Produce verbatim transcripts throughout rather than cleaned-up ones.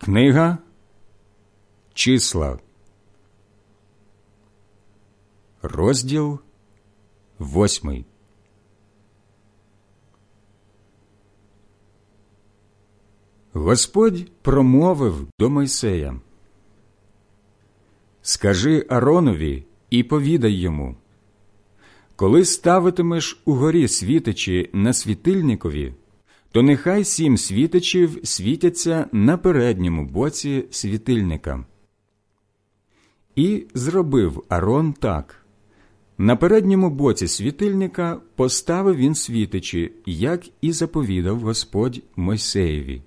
Книга Числа, розділ восьмий. Господь промовив до Мойсея: «Скажи Аронові і повідай йому: коли ставитимеш угорі світичі на світильникові, то нехай сім світичів світяться на передньому боці світильника». І зробив Арон так. На передньому боці світильника поставив він світичі, як і заповідав Господь Мойсеєві.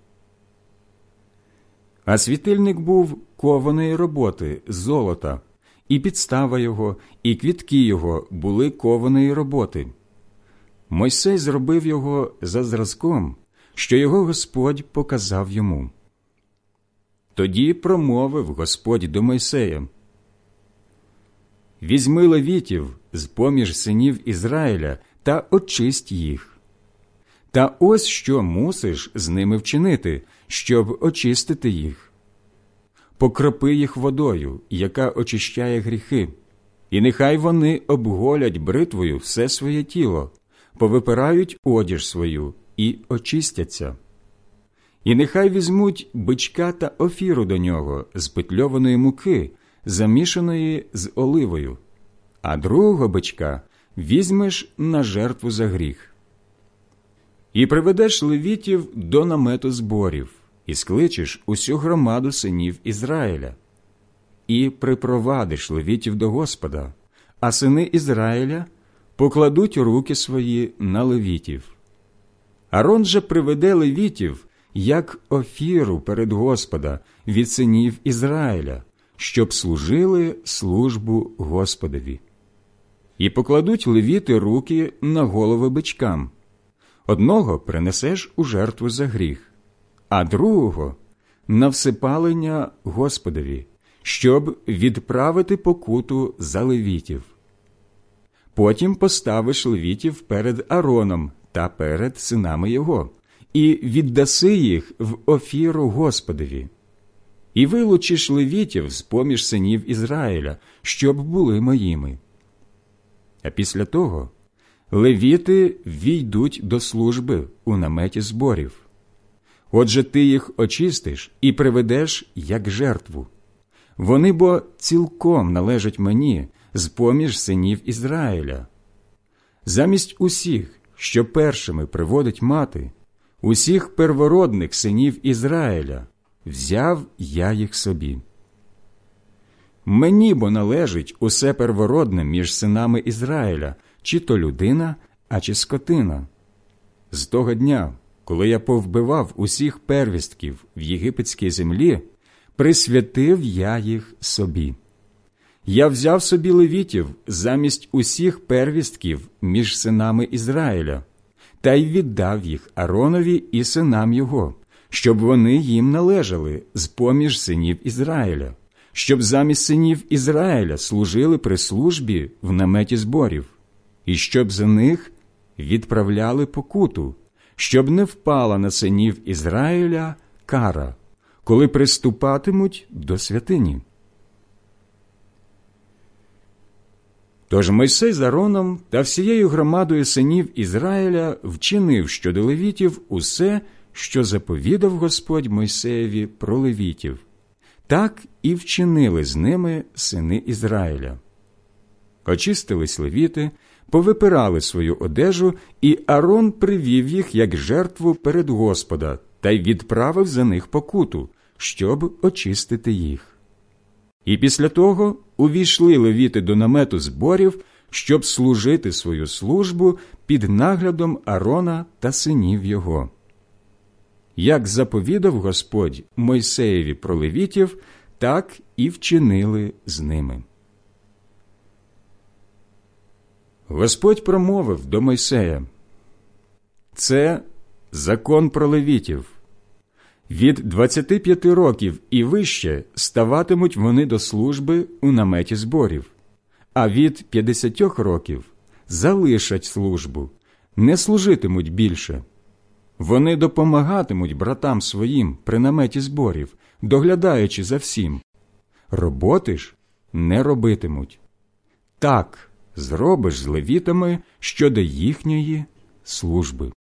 А світильник був кованої роботи з золота, і підстава його, і квітки його були кованої роботи. Мойсей зробив його за зразком, що його Господь показав йому. Тоді промовив Господь до Мойсея: «Візьми левітів з-поміж синів Ізраїля та очисть їх. Та ось що мусиш з ними вчинити, щоб очистити їх. Покропи їх водою, яка очищає гріхи, і нехай вони обголять бритвою все своє тіло, повипирають одіж свою і очистяться. І нехай візьмуть бичка та офіру до нього з петльованої муки, замішаної з оливою, а другого бичка візьмеш на жертву за гріх. І приведеш левітів до намету зборів, і скличеш усю громаду синів Ізраїля. І припровадиш левітів до Господа, а сини Ізраїля покладуть руки свої на левітів. Арон же приведе левітів, як офіру перед Господа від синів Ізраїля, щоб служили службу Господові. І покладуть левіти руки на голови бичкам. Одного принесеш у жертву за гріх, а другого – на всипалення Господові, щоб відправити покуту за левітів. Потім поставиш левітів перед Ароном та перед синами його, і віддаси їх в офіру Господові. І вилучиш левітів з-поміж синів Ізраїля, щоб були моїми. А після того левіти війдуть до служби у наметі зборів. Отже, ти їх очистиш і приведеш як жертву. Вони бо цілком належать мені з-поміж синів Ізраїля. Замість усіх, що першими приводить мати, усіх первородних синів Ізраїля, взяв я їх собі. Мені бо належить усе первородне між синами Ізраїля, чи то людина, а чи скотина. З того дня, коли я повбивав усіх первістків в єгипетській землі, присвятив я їх собі. Я взяв собі левітів замість усіх первістків між синами Ізраїля, та й віддав їх Аронові і синам його, щоб вони їм належали з-поміж синів Ізраїля, щоб замість синів Ізраїля служили при службі в наметі зборів, і щоб за них відправляли покуту, щоб не впала на синів Ізраїля кара, коли приступатимуть до святині. Тож Мойсей з Ароном та всією громадою синів Ізраїля вчинив щодо левітів усе, що заповідав Господь Мойсеєві про левітів. Так і вчинили з ними сини Ізраїля. Очистились левіти, повипирали свою одежу, і Арон привів їх як жертву перед Господа та й відправив за них покуту, щоб очистити їх. І після того увійшли левіти до намету зборів, щоб служити свою службу під наглядом Арона та синів його. Як заповідав Господь Мойсеєві про левітів, так і вчинили з ними. Господь промовив до Мойсея: «Це закон про левітів. Від двадцяти п'яти років і вище ставатимуть вони до служби у наметі зборів, а від п'ятдесяти років залишать службу, не служитимуть більше. Вони допомагатимуть братам своїм при наметі зборів, доглядаючи за всім, роботи ж не робитимуть. Так зробиш з левітами щодо їхньої служби.